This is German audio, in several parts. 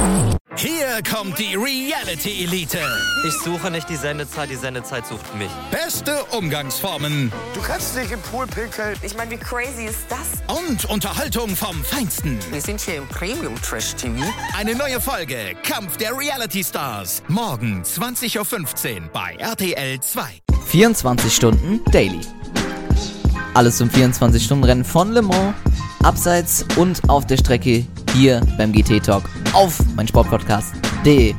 Hier kommt die Reality Elite. Ich suche nicht die Sendezeit sucht mich. Beste Umgangsformen. Du kannst nicht im Pool pinkeln. Ich meine, wie crazy ist das? Und Unterhaltung vom Feinsten. Wir sind hier im Premium-Trash-TV. Eine neue Folge Kampf der Reality Stars. Morgen 20.15 Uhr bei RTL 2. 24 Stunden Daily. Alles zum 24-Stunden-Rennen von Le Mans, abseits und auf der Strecke hier beim GT Talk auf meinsportpodcast.de.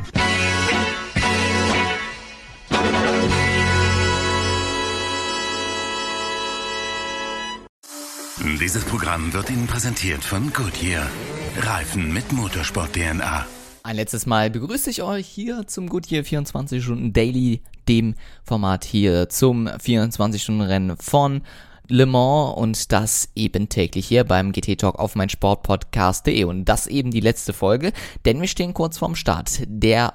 Dieses Programm wird Ihnen präsentiert von Goodyear. Reifen mit Motorsport-DNA. Ein letztes Mal begrüße ich euch hier zum Goodyear 24 Stunden Daily, dem Format hier zum 24-Stunden-Rennen von Le Mans, und das eben täglich hier beim GT Talk auf meinsportpodcast.de, und das eben die letzte Folge, denn wir stehen kurz vorm Start der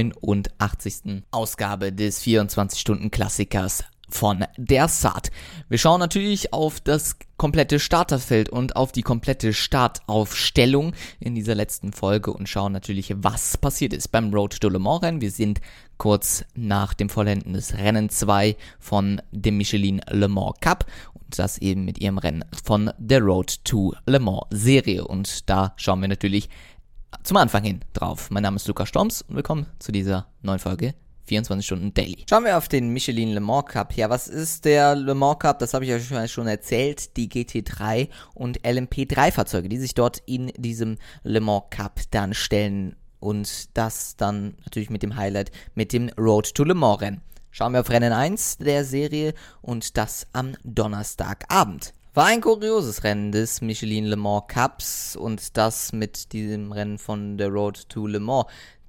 89. Ausgabe des 24-Stunden-Klassikers von der Saat. Wir schauen natürlich auf das komplette Starterfeld und auf die komplette Startaufstellung in dieser letzten Folge und schauen natürlich, was passiert ist beim Road to Le Mans Rennen. Wir sind kurz nach dem Vollenden des Rennen 2 von dem Michelin Le Mans Cup und das eben mit ihrem Rennen von der Road to Le Mans Serie, und da schauen wir natürlich zum Anfang hin drauf. Mein Name ist Lukas Storms und willkommen zu dieser neuen Folge 24 Stunden Daily. Schauen wir auf den Michelin Le Mans Cup. Ja, was ist der Le Mans Cup? Das habe ich euch schon erzählt. Die GT3 und LMP3 Fahrzeuge, die sich dort in diesem Le Mans Cup dann stellen, und das dann natürlich mit dem Highlight mit dem Road to Le Mans Rennen. Schauen wir auf Rennen 1 der Serie, und das am Donnerstagabend. War ein kurioses Rennen des Michelin Le Mans Cups, und das mit diesem Rennen von der Road to Le Mans.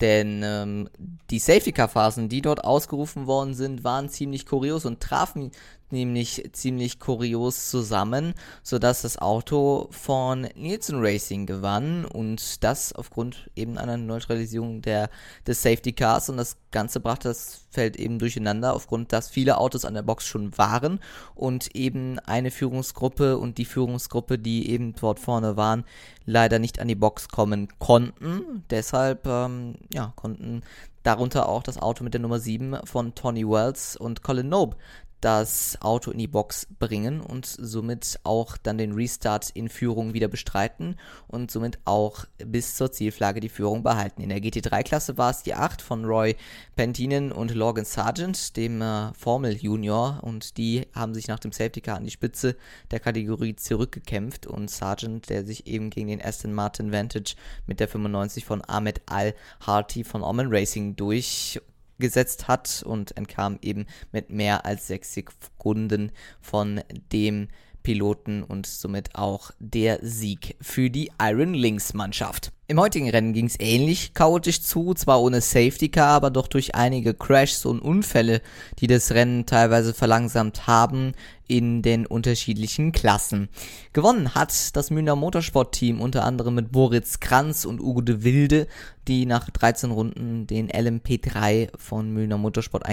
Denn die Safety-Car-Phasen, die dort ausgerufen worden sind, waren ziemlich kurios und trafen nämlich ziemlich kurios zusammen, sodass das Auto von Nielsen Racing gewann, und das aufgrund eben einer Neutralisierung des Safety Cars, und das Ganze brachte das Feld eben durcheinander, aufgrund, dass viele Autos an der Box schon waren und eben eine Führungsgruppe und die Führungsgruppe, die eben dort vorne waren, leider nicht an die Box kommen konnten. Deshalb konnten darunter auch das Auto mit der Nummer 7 von Tony Wells und Colin Nobe das Auto in die Box bringen und somit auch dann den Restart in Führung wieder bestreiten und somit auch bis zur Zielflagge die Führung behalten. In der GT3-Klasse war es die 8 von Roy Pentinen und Logan Sargent, dem Formel Junior, und die haben sich nach dem Safety Car an die Spitze der Kategorie zurückgekämpft, und Sargent, der sich eben gegen den Aston Martin Vantage mit der 95 von Ahmed Al-Harti von Oman Racing durchgesetzt hat und entkam eben mit mehr als 6 Sekunden von dem Piloten und somit auch der Sieg für die Iron Lynx Mannschaft. Im heutigen Rennen ging es ähnlich chaotisch zu, zwar ohne Safety Car, aber doch durch einige Crashs und Unfälle, die das Rennen teilweise verlangsamt haben in den unterschiedlichen Klassen. Gewonnen hat das Mühner Motorsport Team unter anderem mit Moritz Kranz und Ugo de Wilde, die nach 13 Runden den LMP3 von Mühner Motorsport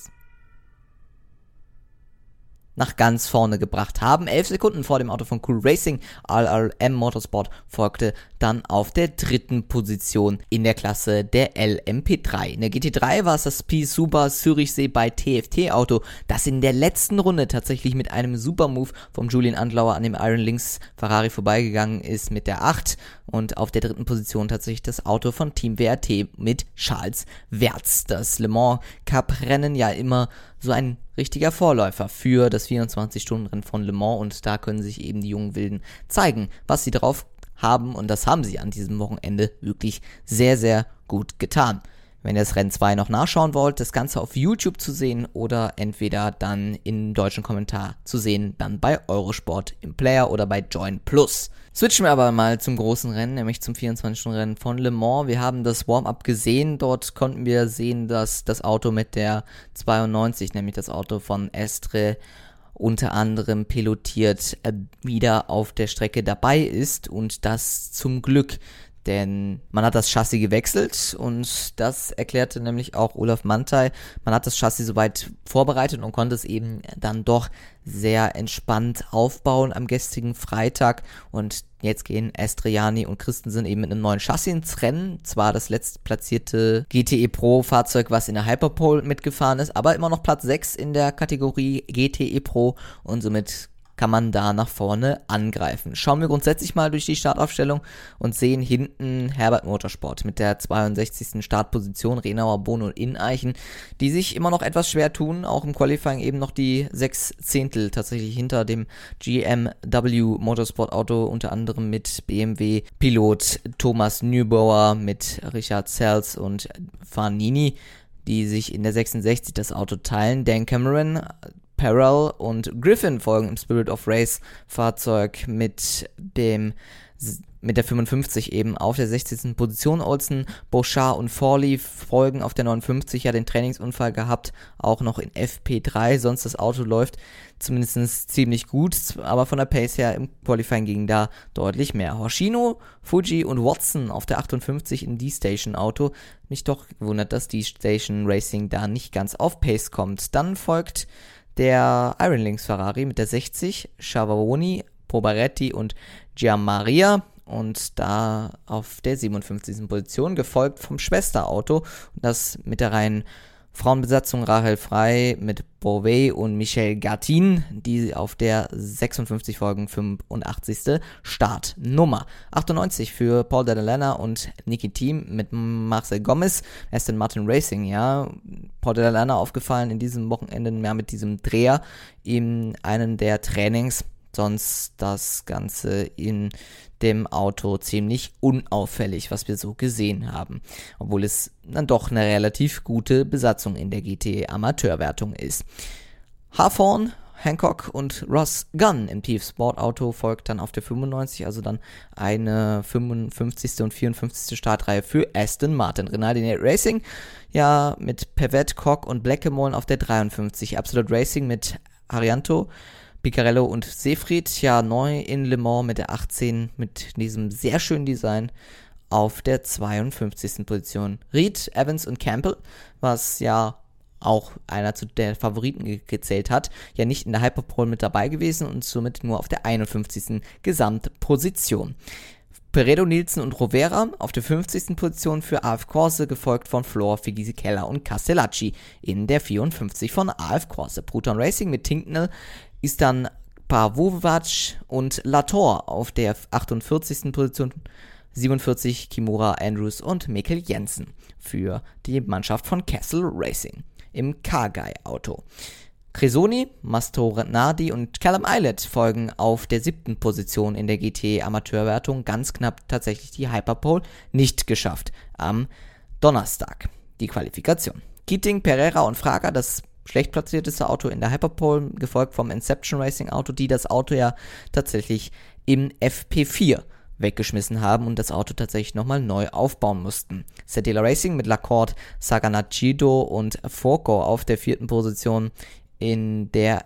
nach ganz vorne gebracht haben. 11 Sekunden vor dem Auto von Cool Racing. RRM Motorsport folgte dann auf der 3. Position in der Klasse der LMP3. In der GT3 war es das P-Super Zürichsee bei TFT Auto, das in der letzten Runde tatsächlich mit einem Super-Move vom Julian Andlauer an dem Iron Lynx Ferrari vorbeigegangen ist mit der 8, und auf der 3. Position tatsächlich das Auto von Team WRT mit Charles Wertz. Das Le Mans Cup Rennen ja immer so ein richtiger Vorläufer für das 24-Stunden-Rennen von Le Mans, und da können sich eben die jungen Wilden zeigen, was sie drauf haben, und das haben sie an diesem Wochenende wirklich sehr, sehr gut getan. Wenn ihr das Rennen 2 noch nachschauen wollt, das Ganze auf YouTube zu sehen oder entweder dann im deutschen Kommentar zu sehen, dann bei Eurosport im Player oder bei Join Plus. Switchen wir aber mal zum großen Rennen, nämlich zum 24-Stunden-Rennen von Le Mans. Wir haben das Warm-Up gesehen, dort konnten wir sehen, dass das Auto mit der 92, nämlich das Auto von Estre, unter anderem pilotiert, wieder auf der Strecke dabei ist, und das zum Glück. Denn man hat das Chassis gewechselt, und das erklärte nämlich auch Olaf Manthey. Man hat das Chassis soweit vorbereitet und konnte es eben dann doch sehr entspannt aufbauen am gestrigen Freitag, und Jetzt gehen Estriani und Christensen eben mit einem neuen Chassis ins Rennen. Zwar das letztplatzierte GTE Pro Fahrzeug, was in der Hyperpole mitgefahren ist, aber immer noch Platz 6 in der Kategorie GTE Pro und somit kann man da nach vorne angreifen. Schauen wir grundsätzlich mal durch die Startaufstellung und sehen hinten Herbert Motorsport mit der 62. Startposition, Renauer, Bohn und Ineichen, die sich immer noch etwas schwer tun, auch im Qualifying eben noch die 6 Zehntel tatsächlich hinter dem GMW Motorsport Auto, unter anderem mit BMW-Pilot Thomas Neubauer, mit Richard Sells und Farnini, die sich in der 66 das Auto teilen. Dan Cameron, Perel und Griffin folgen im Spirit of Race Fahrzeug mit der 55 eben auf der 60. Position. Olsen, Bouchard und Forley folgen auf der 59, ja den Trainingsunfall gehabt, auch noch in FP3, sonst das Auto läuft zumindest ziemlich gut, aber von der Pace her im Qualifying ging da deutlich mehr. Hoshino, Fuji und Watson auf der 58 in D-Station Auto. Mich doch gewundert, dass D-Station Racing da nicht ganz auf Pace kommt. Dann folgt der Iron Lynx Ferrari mit der 60, Schiavoni, Pobaretti und Gianmaria und da auf der 57. Position, gefolgt vom Schwesterauto, das mit der reinen Frauenbesatzung Rahel Frey mit Beauvais und Michelle Gattin, die auf der 56 folgen, 85. Startnummer. 98 für Paul Dell'Elena und Niki Thiem mit Marcel Gomez, Aston Martin Racing, ja. Paul Dell'Elena aufgefallen in diesem Wochenende mehr mit diesem Dreher in einem der Trainings, sonst das Ganze in dem Auto ziemlich unauffällig, was wir so gesehen haben, obwohl es dann doch eine relativ gute Besatzung in der GT Amateurwertung ist. Hawthorne, Hancock und Ross Gunn im Tief Sportauto folgt dann auf der 95, also dann eine 55. und 54. Startreihe für Aston Martin. Renaldi Racing, ja, mit Pevet, Koch und Bleckemollen auf der 53. Absolute Racing mit Arianto, Piccarello und Seefried, ja, neu in Le Mans mit der 18, mit diesem sehr schönen Design auf der 52. Position. Reed, Evans und Campbell, was ja auch einer zu der Favoriten gezählt hat, ja nicht in der Hyperpole mit dabei gewesen und somit nur auf der 51. Gesamtposition. Peredo, Nielsen und Rovera auf der 50. Position für AF Corse, gefolgt von Flor, Fisichella und Castellacci in der 54 von AF Corse. Proton Racing mit Tinknell ist dann Pavovac und Latour auf der 48. Position, 47 Kimura, Andrews und Mikkel Jensen für die Mannschaft von Castle Racing im Kagai-Auto. Cresoni, Mastroianni und Callum Eilert folgen auf der 7. Position in der GT-Amateurwertung, ganz knapp tatsächlich die Hyperpole nicht geschafft am Donnerstag, die Qualifikation. Keating, Pereira und Fraga, das schlecht platzierteste Auto in der Hyperpole, gefolgt vom Inception Racing Auto, die das Auto ja tatsächlich im FP4 weggeschmissen haben und das Auto tatsächlich nochmal neu aufbauen mussten. Sedela Racing mit Lacorte, Saganachido und Forco auf der 4. Position in der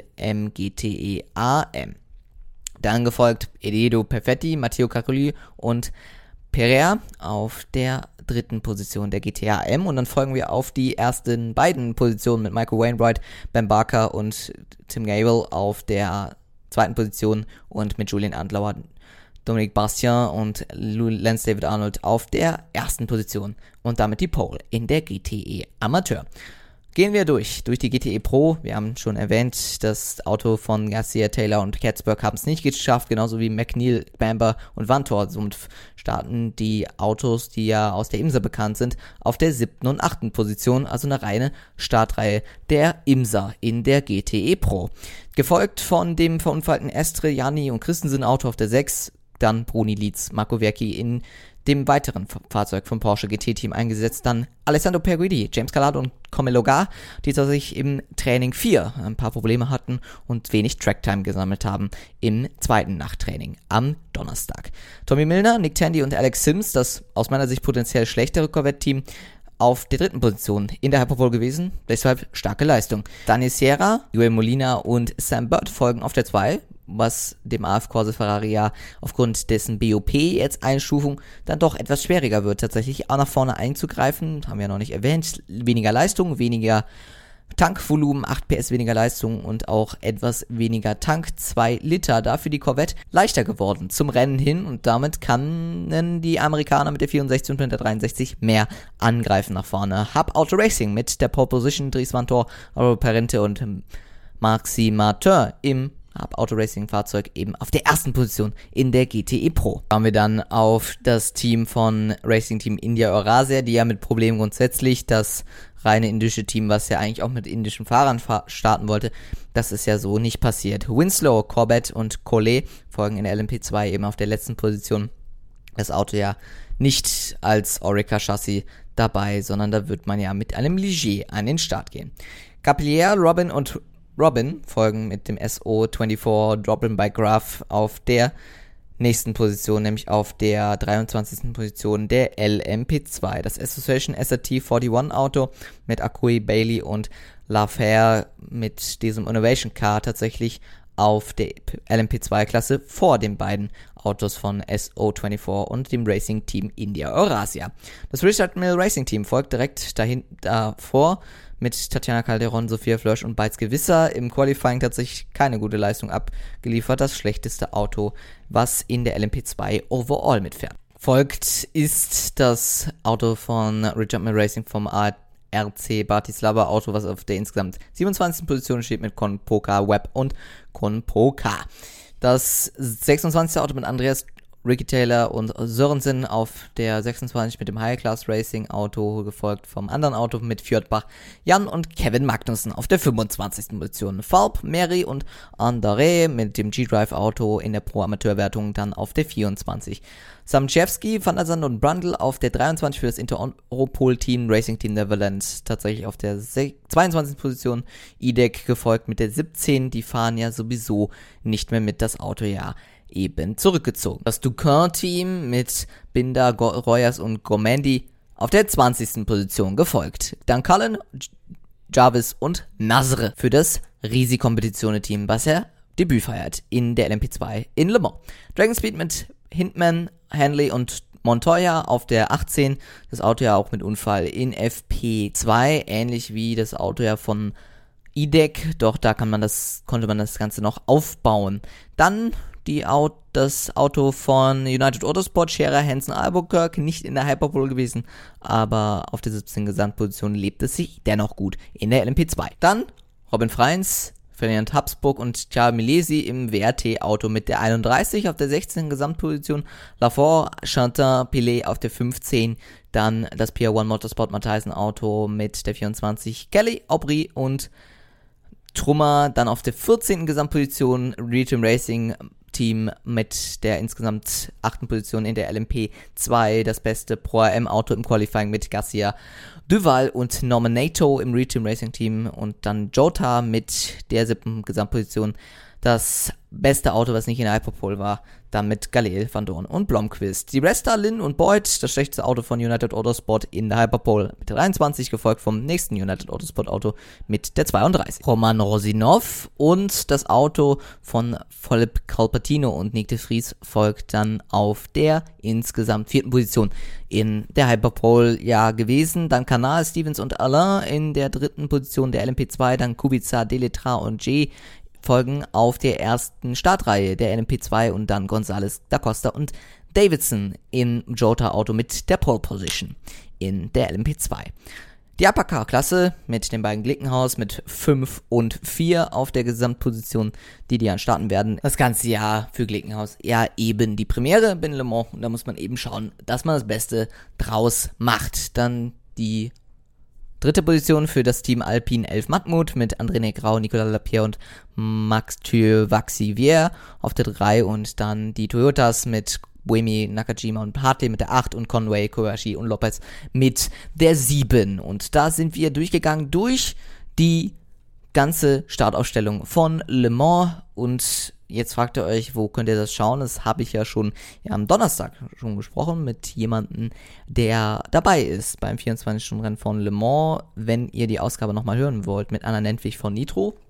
LMGTE AM. Dann gefolgt Edo Perfetti, Matteo Carulli und Pereira auf der 3. Position der GTA AM und dann folgen wir auf die ersten beiden Positionen mit Michael Wainwright, Ben Barker und Tim Gable auf der 2. Position und mit Julian Andlauer, Dominique Bastien und Lance David Arnold auf der 1. Position und damit die Pole in der GTE Amateur. Gehen wir durch die GTE Pro. Wir haben schon erwähnt, das Auto von Garcia, Taylor und Katzberg haben es nicht geschafft, genauso wie McNeil, Bamber und Vantor. Somit starten die Autos, die ja aus der IMSA bekannt sind, auf der 7. und 8. Position, also eine reine Startreihe der IMSA in der GTE Pro. Gefolgt von dem verunfallten Estriani und Christensen Auto auf der 6, dann Bruni Lietz, Marco Verchi in dem weiteren Fahrzeug vom Porsche GT-Team eingesetzt, dann Alessandro Perguidi, James Calado und Comelogar, die tatsächlich im Training 4 ein paar Probleme hatten und wenig Tracktime gesammelt haben im 2. Nachttraining am Donnerstag. Tommy Milner, Nick Tandy und Alex Sims, das aus meiner Sicht potenziell schlechtere Corvette-Team, auf der 3. Position in der Hyperpole gewesen, deshalb starke Leistung. Daniel Sierra, Joel Molina und Sam Bird folgen auf der 2, was dem AF Corse Ferrari ja aufgrund dessen BOP jetzt Einstufung dann doch etwas schwieriger wird, tatsächlich auch nach vorne einzugreifen, haben wir ja noch nicht erwähnt, weniger Leistung, weniger Tankvolumen, 8 PS weniger Leistung und auch etwas weniger Tank, 2 Liter. Dafür die Corvette leichter geworden zum Rennen hin und damit können die Amerikaner mit der 64 und mit der 63 mehr angreifen nach vorne. Hub Auto Racing mit der Pole Position, Dries Vanthoor, Aurelio Parente und Maxime Martin im Autoracing-Fahrzeug eben auf der ersten Position in der GTE Pro. Schauen wir dann auf das Team von Racing Team India Eurasia, die ja mit Problemen grundsätzlich das reine indische Team, was ja eigentlich auch mit indischen Fahrern starten wollte, das ist ja so nicht passiert. Winslow, Corbett und Collet folgen in der LMP2 eben auf der letzten Position. Das Auto ja nicht als Orica-Chassis dabei, sondern da wird man ja mit einem Ligier an den Start gehen. Capilliere, Robin und Robin folgen mit dem SO24 Drop-In by Graph auf der nächsten Position, nämlich auf der 23. Position der LMP2. Das Association SRT41 Auto mit Akui, Bailey und Lafair mit diesem Innovation Car tatsächlich auf der LMP2-Klasse vor den beiden Autos von SO24 und dem Racing Team India Eurasia. Das Richard Mille Racing Team folgt direkt davor mit Tatjana Calderon, Sophia Flörsch und Beitz Gewisser. Im Qualifying tatsächlich keine gute Leistung abgeliefert. Das schlechteste Auto, was in der LMP2 overall mitfährt. Folgt ist das Auto von Richard Mille Racing vom RC Bratislava Auto, was auf der insgesamt 27. Position steht mit Konpoka Webb und Konpoka. Das 26. Auto mit Andreas, Ricky Taylor und Sörensen auf der 26 mit dem High Class Racing Auto, gefolgt vom anderen Auto mit Fjordbach, Jan und Kevin Magnussen auf der 25. Position. Falb, Mary und André mit dem G-Drive Auto in der Pro-Amateur-Wertung dann auf der 24. Samchewski, Van der Sande und Brundle auf der 23 für das Interopol-Team Racing Team Netherlands tatsächlich auf der 22. Position. IDEC gefolgt mit der 17, die fahren ja sowieso nicht mehr mit, das Auto ja eben zurückgezogen. Das Ducati-Team mit Binder, Royas und Gomendi auf der 20. Position gefolgt. Dann Cullen, Jarvis und Nasr für das Risi-Kompetitionen-Team, was er Debüt feiert in der LMP2 in Le Mans. Dragon Speed mit Hindman, Hanley und Montoya auf der 18. Das Auto ja auch mit Unfall in FP2, ähnlich wie das Auto ja von IDEC, doch da konnte man das Ganze noch aufbauen. Dann das Auto von United Autosport, Scherer, Hansen, Albuquerque, nicht in der Hyperpole gewesen, aber auf der 17. Gesamtposition lebt es sich dennoch gut in der LMP2. Dann Robin Freins, Ferdinand Habsburg und Thiago Milesi im WRT-Auto mit der 31 auf der 16. Gesamtposition, Lafort, Chantin, Pilet auf der 15, dann das Pier One Motorsport Mathiesen-Auto mit der 24, Kelly, Aubry und Trummer, dann auf der 14. Gesamtposition Real Racing Team mit der insgesamt 8. Position in der LMP2, das beste Pro-AM-Auto im Qualifying mit Garcia, Duval und Norman Nato im Real Racing Team und dann Jota mit der 7. Gesamtposition, das beste Auto, was nicht in der Hyperpole war, dann mit Galil, Van Dorn und Blomqvist. Die Resta, Lynn und Boyd, das schlechteste Auto von United Autosport in der Hyperpole mit der 23, gefolgt vom nächsten United Autosport Auto mit der 32. Roman Rosinov und das Auto von Philipp Calpatino und Nick de Vries folgt dann auf der insgesamt 4. Position in der Hyperpole gewesen. Dann Canal, Stevens und Alain in der 3. Position der LMP2, dann Kubica, Deletra und J folgen auf der ersten Startreihe der LMP2 und dann González, Da Costa und Davidson im Jota-Auto mit der Pole Position in der LMP2. Die Uppercar-Klasse mit den beiden Glickenhaus mit 5 und 4 auf der Gesamtposition, die dann starten werden. Das ganze Jahr für Glickenhaus eben die Premiere in Le Mans und da muss man eben schauen, dass man das Beste draus macht. Dann die 3. Position für das Team Alpine 11 Matmut mit André Negrau, Nicolas Lapierre und Max Vaxivier auf der 3 und dann die Toyotas mit Buemi, Nakajima und Hartley mit der 8 und Conway, Kobayashi und Lopez mit der 7. Und da sind wir durchgegangen durch die ganze Startaufstellung von Le Mans und jetzt fragt ihr euch, wo könnt ihr das schauen? Das habe ich ja schon am Donnerstag schon gesprochen mit jemandem, der dabei ist beim 24-Stunden-Rennen von Le Mans. Wenn ihr die Ausgabe nochmal hören wollt mit Anna Nentwich von Nitro,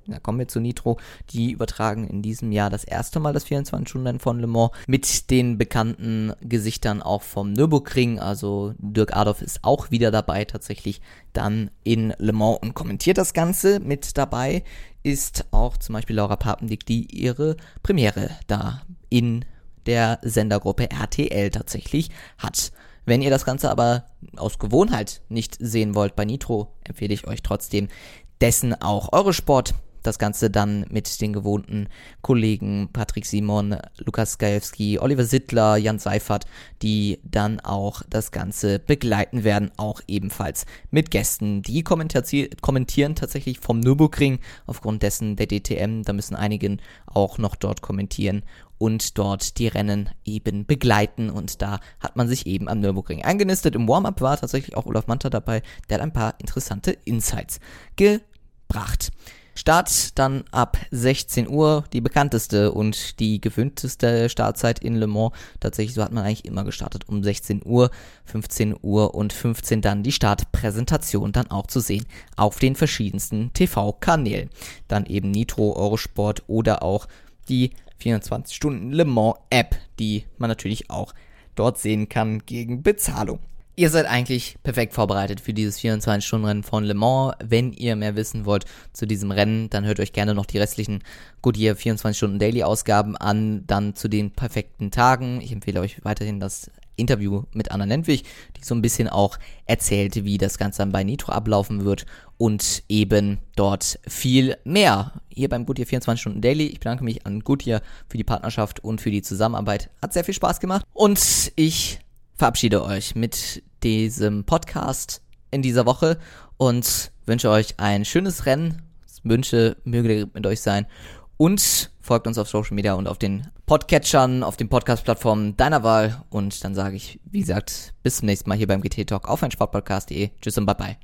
da kommen wir zu Nitro, die übertragen in diesem Jahr das erste Mal das 24-Stunden-Rennen von Le Mans mit den bekannten Gesichtern auch vom Nürburgring, also Dirk Adolf ist auch wieder dabei tatsächlich dann in Le Mans und kommentiert das Ganze. Mit dabei ist auch zum Beispiel Laura Papendick, die ihre Premiere da in der Sendergruppe RTL tatsächlich hat. Wenn ihr das Ganze aber aus Gewohnheit nicht sehen wollt bei Nitro, empfehle ich euch trotzdem dessen auch Eurosport. Das Ganze dann mit den gewohnten Kollegen Patrick Simon, Lukas Gajewski, Oliver Sittler, Jan Seifert, die dann auch das Ganze begleiten werden, auch ebenfalls mit Gästen. Die kommentieren tatsächlich vom Nürburgring, aufgrund dessen der DTM, da müssen einige auch noch dort kommentieren und dort die Rennen eben begleiten, und da hat man sich eben am Nürburgring eingenistet. Im Warm-Up war tatsächlich auch Olaf Manta dabei, der hat ein paar interessante Insights gebracht. Start dann ab 16 Uhr, die bekannteste und die gewöhnteste Startzeit in Le Mans. Tatsächlich, so hat man eigentlich immer gestartet, um 16 Uhr, 15 Uhr und 15 dann die Startpräsentation dann auch zu sehen auf den verschiedensten TV-Kanälen. Dann eben Nitro, Eurosport oder auch die 24-Stunden Le Mans App, die man natürlich auch dort sehen kann gegen Bezahlung. Ihr seid eigentlich perfekt vorbereitet für dieses 24-Stunden-Rennen von Le Mans. Wenn ihr mehr wissen wollt zu diesem Rennen, dann hört euch gerne noch die restlichen Goodyear 24-Stunden-Daily-Ausgaben an, dann zu den perfekten Tagen. Ich empfehle euch weiterhin das Interview mit Anna Nentwich, die so ein bisschen auch erzählt, wie das Ganze dann bei Nitro ablaufen wird und eben dort viel mehr. Hier beim Goodyear 24-Stunden-Daily. Ich bedanke mich an Goodyear für die Partnerschaft und für die Zusammenarbeit. Hat sehr viel Spaß gemacht und ich verabschiede euch mit diesem Podcast in dieser Woche und wünsche euch ein schönes Rennen. Wünsche möge mit euch sein und folgt uns auf Social Media und auf den Podcatchern, auf den Podcast-Plattformen deiner Wahl, und dann sage ich, wie gesagt, bis zum nächsten Mal hier beim GT Talk auf meinsportpodcast.de. Tschüss und bye bye.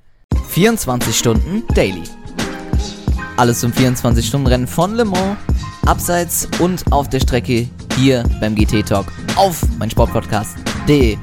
24 Stunden Daily. Alles zum 24-Stunden-Rennen von Le Mans, abseits und auf der Strecke hier beim GT Talk auf meinsportpodcast.de.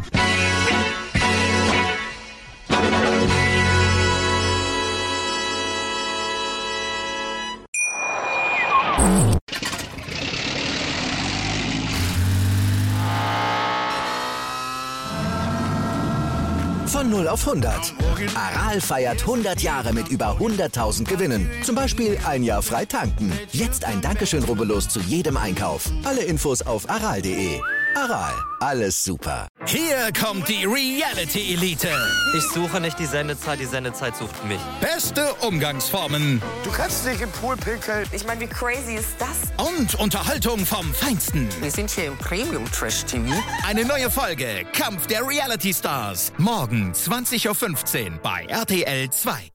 Von 0 auf 100. Aral feiert 100 Jahre mit über 100.000 Gewinnen. Zum Beispiel ein Jahr frei tanken. Jetzt ein Dankeschön, rubbellos zu jedem Einkauf. Alle Infos auf aral.de. Aral, alles super. Hier kommt die Reality Elite. Ich suche nicht die Sendezeit sucht mich. Beste Umgangsformen Du kannst dich im Pool pinkeln. Ich meine, wie crazy ist das? und Unterhaltung vom Feinsten. Wir sind hier im Premium-Trash-TV. Eine neue Folge Kampf der Reality Stars. Morgen 20.15 Uhr bei RTL 2.